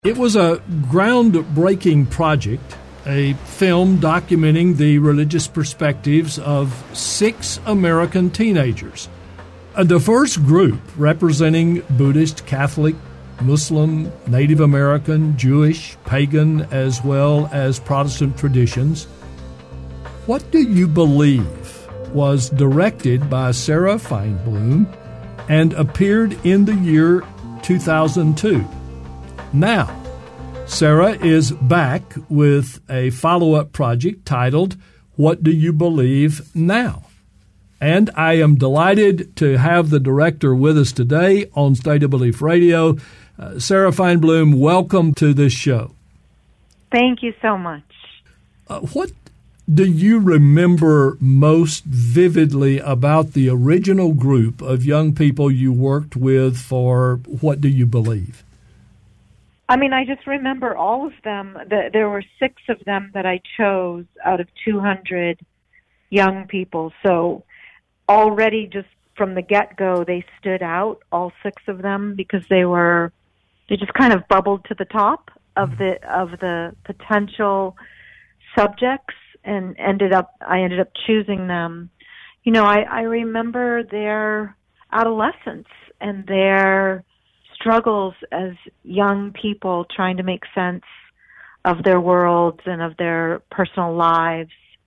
It was a groundbreaking project, a film documenting the religious perspectives of 6 American teenagers. A diverse group representing Buddhist, Catholic, Muslim, Native American, Jewish, pagan, as well as Protestant traditions. What Do You Believe was directed by Sarah Feinblum and appeared in the year 2002. Now, Sarah is back with a follow-up project titled, What Do You Believe Now? And I am delighted to have the director with us today on State of Belief Radio. Sarah Feinblum, welcome to this show. Thank you so much. What do you remember most vividly about the original group of young people you worked with for What Do You Believe? I just remember all of them. There were 6 of them that I chose out of 200 young people. So already just from the get-go, they stood out, all 6 of them, because they just kind of bubbled to the top of the potential subjects, and I ended up choosing them. You know, I remember their adolescence and their struggles as young people trying to make sense of their worlds and of their personal lives.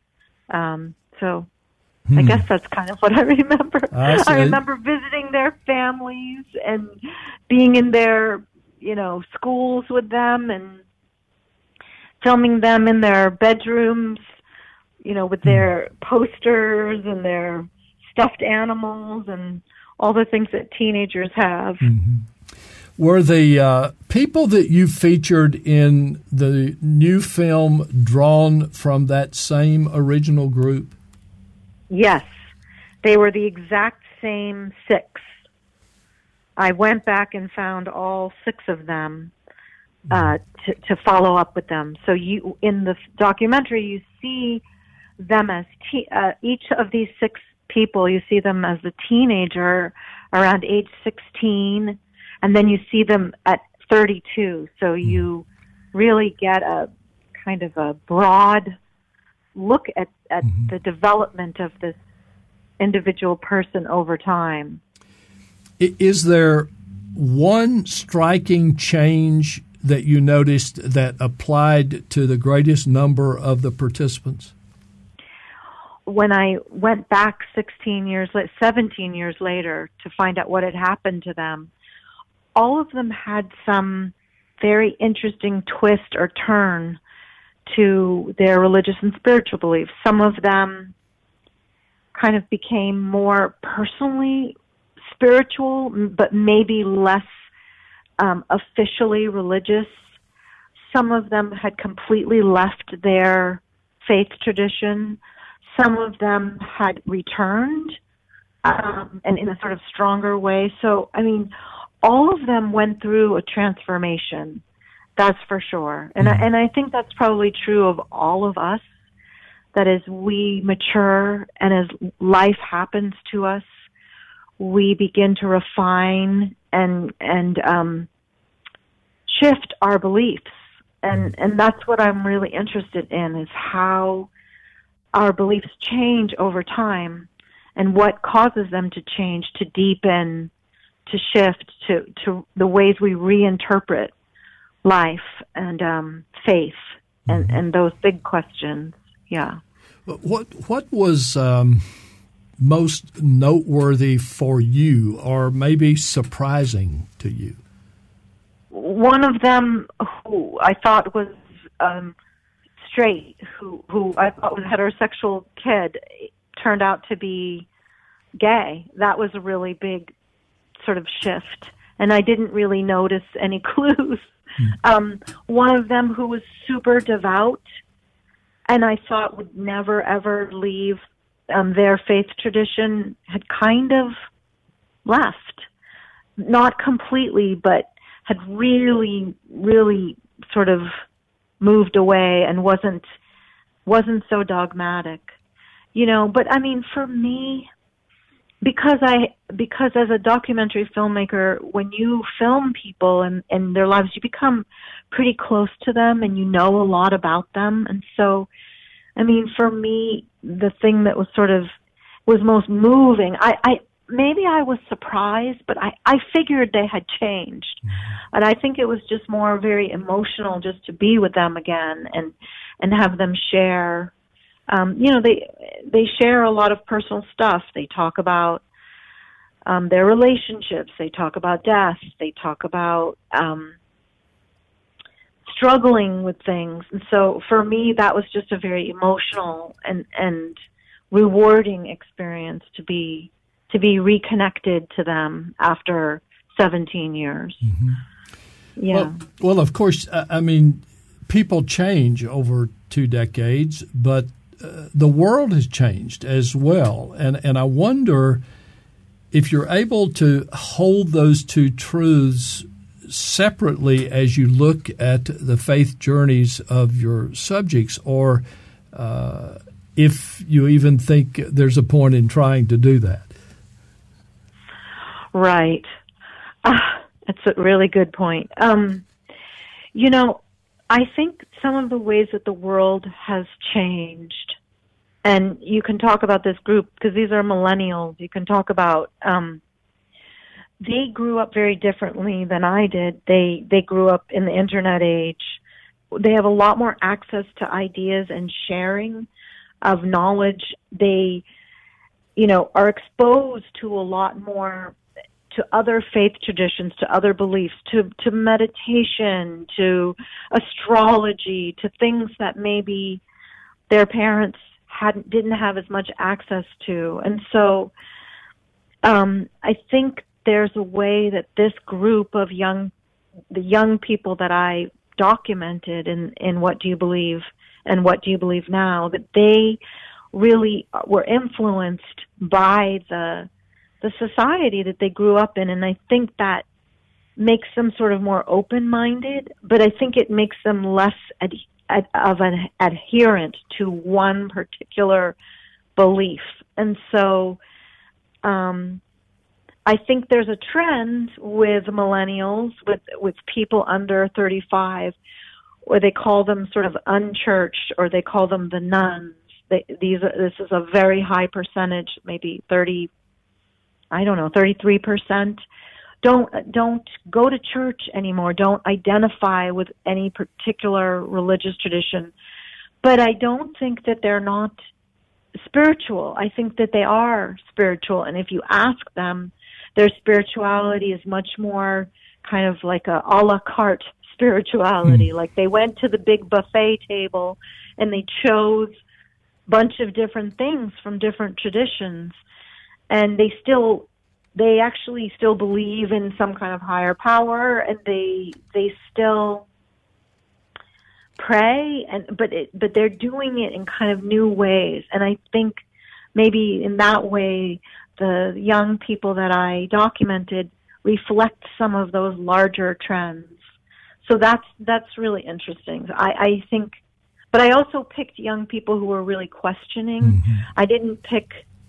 I guess that's kind of what I remember. I remember visiting their families and being in their, schools with them and filming them in their bedrooms, with their posters and their stuffed animals and all the things that teenagers have. Mm-hmm. Were the people that you featured in the new film drawn from that same original group? Yes. They were the exact same 6. I went back and found all 6 of them to follow up with them. So in the documentary, you see them as each of these 6 people, you see them as a teenager around age 16, and then you see them at 32. So you really get a kind of a broad look at the development of this individual person over time. Is there one striking change that you noticed that applied to the greatest number of the participants? When I went back 17 years later to find out what had happened to them, all of them had some very interesting twist or turn to their religious and spiritual beliefs. Some of them kind of became more personally spiritual, but maybe less officially religious. Some of them had completely left their faith tradition. Some of them had returned, and in a sort of stronger way. So, all of them went through a transformation, that's for sure. And I think that's probably true of all of us, that as we mature and as life happens to us, we begin to refine and shift our beliefs. And that's what I'm really interested in, is how our beliefs change over time and what causes them to change, to deepen, to shift, to the ways we reinterpret life and faith and those big questions. Yeah. What was most noteworthy for you, or maybe surprising to you? One of them, who I thought was straight, who I thought was a heterosexual kid, turned out to be gay. That was a really big sort of shift, and I didn't really notice any clues. One of them who was super devout, and I thought would never, ever leave their faith tradition, had kind of left. Not completely, but had really, really sort of moved away and wasn't so dogmatic. But for me, because as a documentary filmmaker, when you film people and their lives, you become pretty close to them and you know a lot about them. And so, I mean, for me, the thing that was was most moving, maybe I was surprised, but I figured they had changed. And I think it was just more very emotional just to be with them again and have them share. They share a lot of personal stuff. They talk about their relationships. They talk about death. They talk about struggling with things. And so for me, that was just a very emotional and rewarding experience to be reconnected to them after 17 years. Mm-hmm. Yeah. Well, of course, I mean, people change over 2 decades, but the world has changed as well. And I wonder if you're able to hold those two truths separately as you look at the faith journeys of your subjects, or if you even think there's a point in trying to do that. Right. That's a really good point. I think some of the ways that the world has changed, and you can talk about this group because these are millennials. You can talk about they grew up very differently than I did. They grew up in the internet age. They have a lot more access to ideas and sharing of knowledge. They, are exposed to a lot more, to other faith traditions, to other beliefs, to meditation, to astrology, to things that maybe their parents didn't have as much access to. And so I think there's a way that this group of the young people that I documented in What Do You Believe and What Do You Believe Now, that they really were influenced by the society that they grew up in. And I think that makes them sort of more open-minded, but I think it makes them less of an adherent to one particular belief. And so I think there's a trend with millennials, with people under 35, where they call them sort of unchurched, or they call them the nuns. This is a very high percentage, maybe 33%. Don't go to church anymore. Don't identify with any particular religious tradition. But I don't think that they're not spiritual. I think that they are spiritual. And if you ask them, their spirituality is much more kind of like a la carte spirituality. Like they went to the big buffet table and they chose a bunch of different things from different traditions. And they actually still believe in some kind of higher power, and they still pray, but they're doing it in kind of new ways. And I think maybe in that way, the young people that I documented reflect some of those larger trends. So that's really interesting. I think, but I also picked young people who were really questioning. Mm-hmm. I didn't pick,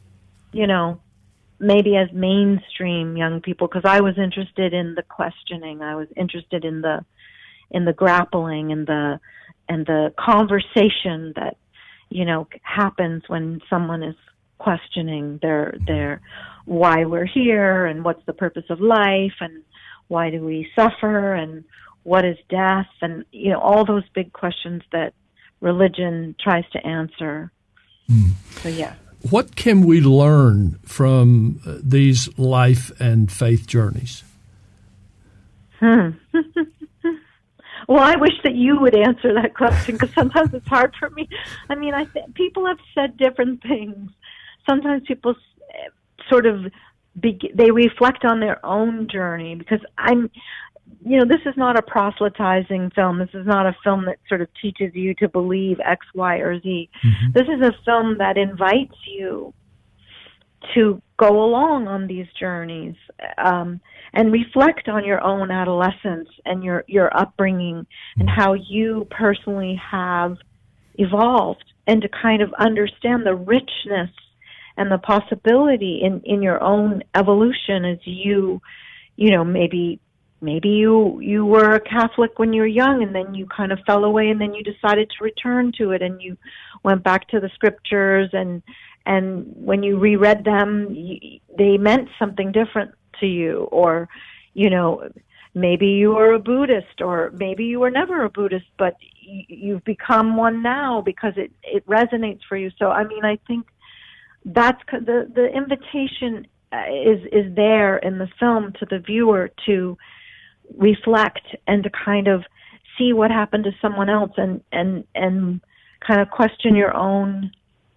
maybe as mainstream young people, because I was interested in the questioning. I was interested in the grappling and the conversation that happens when someone is questioning their why we're here and what's the purpose of life and why do we suffer and what is death, and all those big questions that religion tries to answer. So yeah. What can we learn from these life and faith journeys? Well, I wish that you would answer that question, because sometimes it's hard for me. I mean, people have said different things. Sometimes people sort of they reflect on their own journey, because this is not a proselytizing film. This is not a film that sort of teaches you to believe X, Y, or Z. Mm-hmm. This is a film that invites you to go along on these journeys and reflect on your own adolescence and your upbringing and how you personally have evolved, and to kind of understand the richness and the possibility in your own evolution as you maybe maybe you were a Catholic when you were young, and then you kind of fell away, and then you decided to return to it, and you went back to the scriptures, and when you reread them, they meant something different to you. Or, maybe you were a Buddhist, or maybe you were never a Buddhist, but you've become one now because it resonates for you. So, I think that's the invitation is there in the film to the viewer to reflect and to kind of see what happened to someone else, and kind of question your own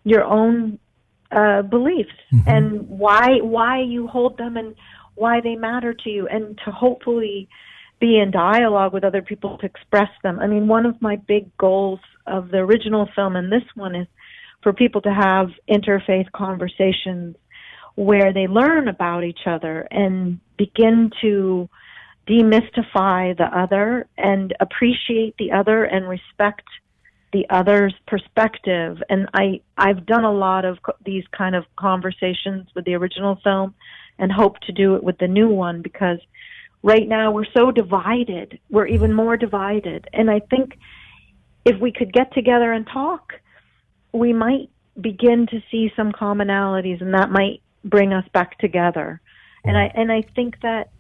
beliefs, mm-hmm. and why you hold them and why they matter to you, and to hopefully be in dialogue with other people to express them. One of my big goals of the original film and this one is for people to have interfaith conversations where they learn about each other and begin to demystify the other and appreciate the other and respect the other's perspective. And I've done a lot of these kind of conversations with the original film and hope to do it with the new one, because right now we're so divided. We're even more divided. And I think if we could get together and talk, we might begin to see some commonalities, and that might bring us back together. And I think that,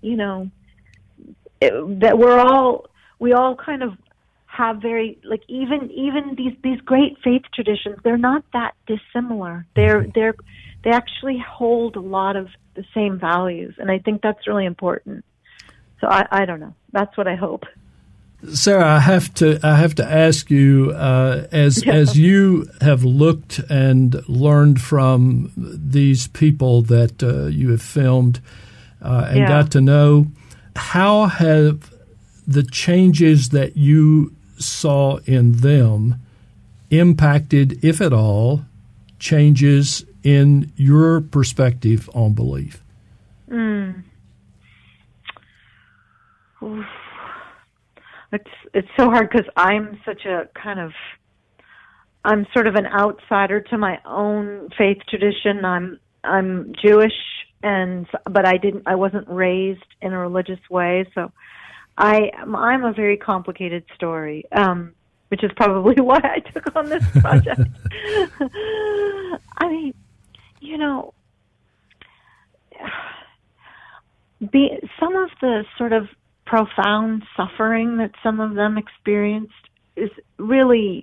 that we all kind of have very, like, even these great faith traditions, they're not that dissimilar. They actually hold a lot of the same values, and I think that's really important. So I don't know. That's what I hope. Sarah, I have to ask you, as you have looked and learned from these people that you have filmed and got to know, how have the changes that you saw in them impacted, if at all, changes in your perspective on belief? It's so hard, because I'm sort of an outsider to my own faith tradition. I'm Jewish, but I wasn't raised in a religious way, so I'm a very complicated story, which is probably why I took on this project. Some of the sort of profound suffering that some of them experienced is really,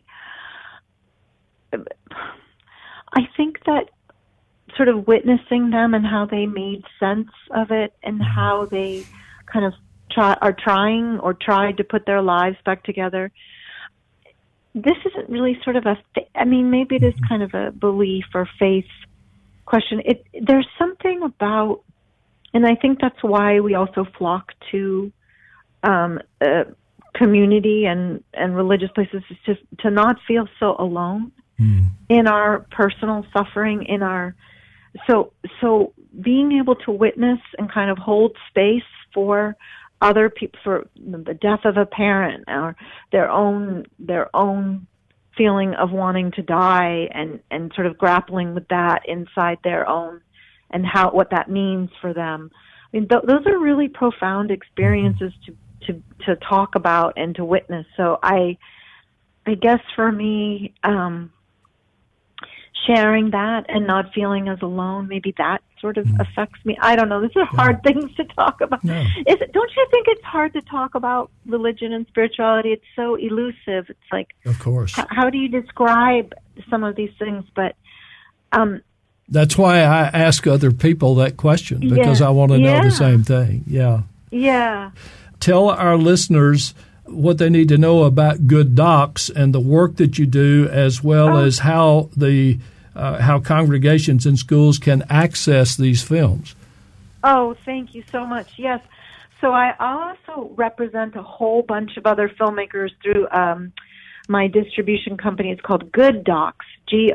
I think that sort of witnessing them and how they made sense of it, and how they kind of tried to put their lives back together. This isn't really sort of maybe it is kind of a belief or faith question. There's something about, and I think that's why we also flock to community and religious places, is just to not feel so alone in our personal suffering, so being able to witness and kind of hold space for other people, for the death of a parent, or their own feeling of wanting to die, and sort of grappling with that inside their own, and what that means for them. Those are really profound experiences to talk about and to witness. So I guess for me, sharing that and not feeling as alone, maybe that sort of affects me. I don't know. These are hard things to talk about. No. Don't you think it's hard to talk about religion and spirituality? It's so elusive. It's like, of course, how do you describe some of these things? But that's why I ask other people that question, because I want to know the same thing. Yeah. Tell our listeners what they need to know about Good Docs and the work that you do, as well as how congregations and schools can access these films. Oh, thank you so much. Yes. So I also represent a whole bunch of other filmmakers through my distribution company. It's called Good Docs,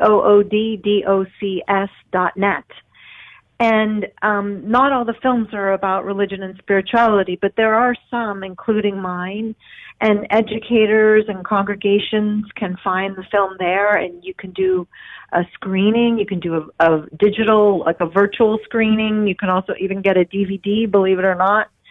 GOODDOCS.net. And not all the films are about religion and spirituality, but there are some, including mine, and educators and congregations can find the film there, and you can do a screening. You can do a digital, like a virtual screening. You can also even get a DVD, believe it or not.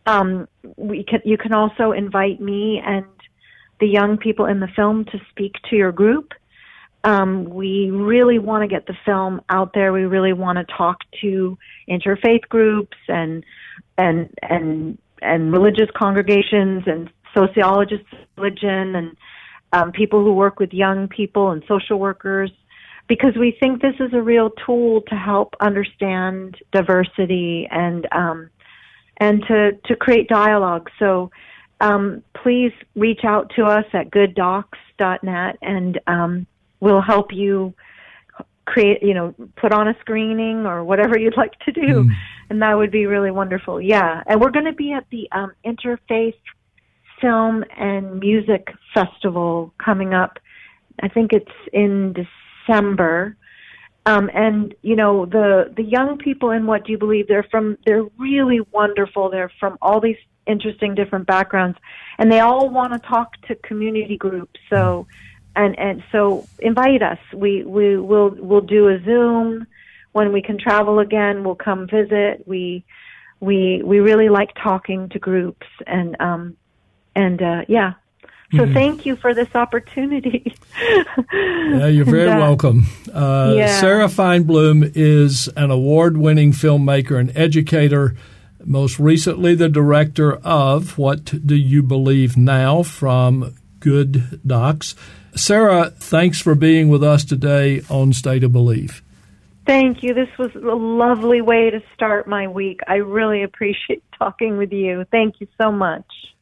You can also invite me and the young people in the film to speak to your group. We really want to get the film out there. We really want to talk to interfaith groups and religious congregations and sociologists of religion and people who work with young people and social workers, because we think this is a real tool to help understand diversity and to create dialogue. So please reach out to us at gooddocs.net, and we'll help you create, put on a screening or whatever you'd like to do. And that would be really wonderful. Yeah. And we're going to be at the Interfaith Film and Music Festival coming up. I think it's in December. And the young people in What Do You Believe, they're really wonderful. They're from all these interesting different backgrounds, and they all want to talk to community groups. So, and so invite us. We'll do a Zoom when we can travel again. We'll come visit. We really like talking to groups, and yeah. So thank you for this opportunity. Yeah, you're very welcome. Sarah Feinblum is an award-winning filmmaker and educator, most recently the director of What Do You Believe Now from Good Docs. Sarah, thanks for being with us today on State of Belief. Thank you. This was a lovely way to start my week. I really appreciate talking with you. Thank you so much.